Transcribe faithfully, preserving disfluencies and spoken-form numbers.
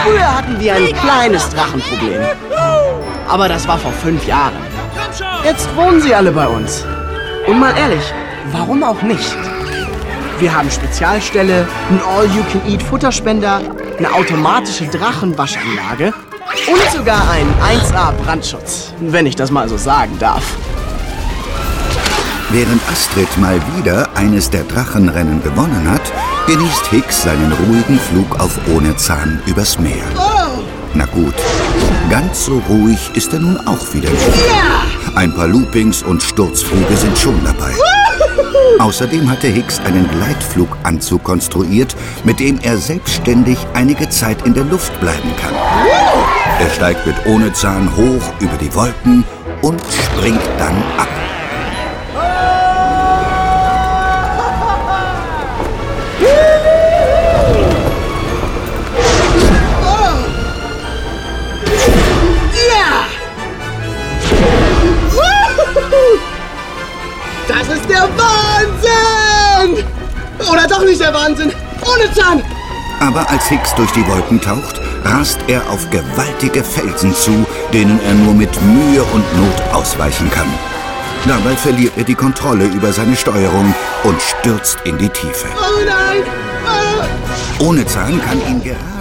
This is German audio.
Früher hatten wir ein kleines Drachenproblem. Aber das war vor fünf Jahren. Jetzt wohnen sie alle bei uns. Und mal ehrlich, warum auch nicht? Wir haben Spezialställe, einen All-You-Can-Eat-Futterspender, eine automatische Drachenwaschanlage und sogar einen eins A Brandschutz, wenn ich das mal so sagen darf. Während Astrid mal wieder eines der Drachenrennen gewonnen hat, genießt Hicks seinen ruhigen Flug auf Ohnezahn übers Meer. Na gut, ganz so ruhig ist er nun auch wieder nicht. Ein paar Loopings und Sturzflüge sind schon dabei. Außerdem hatte Hicks einen Gleitfluganzug konstruiert, mit dem er selbstständig einige Zeit in der Luft bleiben kann. Er steigt mit Ohnezahn hoch über die Wolken und springt dann ab. Das ist der Wahnsinn! Oder doch nicht der Wahnsinn? Ohnezahn! Aber als Hicks durch die Wolken taucht, rast er auf gewaltige Felsen zu, denen er nur mit Mühe und Not ausweichen kann. Dabei verliert er die Kontrolle über seine Steuerung und stürzt in die Tiefe. Oh nein! Oh. Ohnezahn kann ihn gerade